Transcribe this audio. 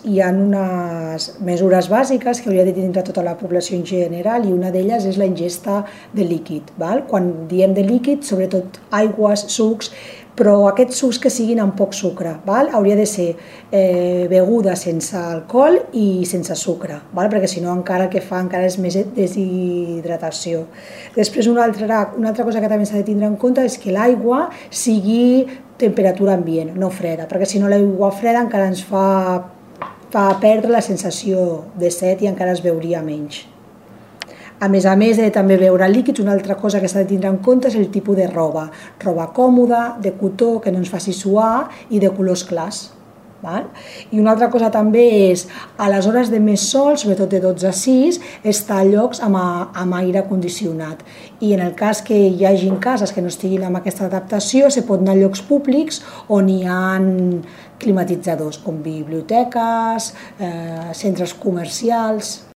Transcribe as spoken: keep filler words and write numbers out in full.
hi ha unes mesures bàsiques que hauria de tindre tota la població en general i una d'elles és la ingesta de líquid. Val? Quan diem de líquid, sobretot aigües, sucs, però aquests sucs que siguin amb poc sucre. Val? Hauria de ser eh, beguda sense alcohol i sense sucre, val? Perquè si no encara el que fa encara és més deshidratació. Després una altra, una altra cosa que també s'ha de tindre en compte és que l'aigua sigui temperatura ambient, no freda, perquè si no l'aigua freda encara ens fa, fa perdre la sensació de set i encara es beuria menys. A més a més de també beure líquids, una altra cosa que s'ha de tindre en compte és el tipus de roba. Roba còmoda, de cotó, que no ens faci suar i de colors clars. Val? I una altra cosa també és, a les hores de més sol, sobretot de dotze a sis, estar a llocs amb, a, amb aire condicionat. I en el cas que hi hagi cases que no estiguin amb aquesta adaptació, se pot anar a llocs públics on hi ha climatitzadors, com biblioteques, eh, centres comercials.